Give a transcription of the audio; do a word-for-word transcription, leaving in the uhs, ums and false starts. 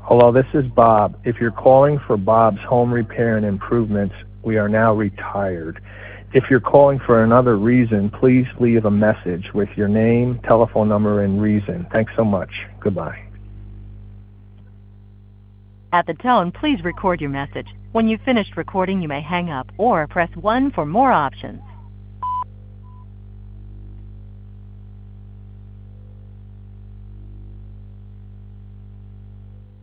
Hello, this is Bob. If you're calling for Bob's Home Repair and Improvements, we are now retired. If you're calling for another reason, please leave a message with your name, telephone number, and reason. Thanks so much. Goodbye. At the tone, please record your message. When you've finished recording, you may hang up or press one for more options.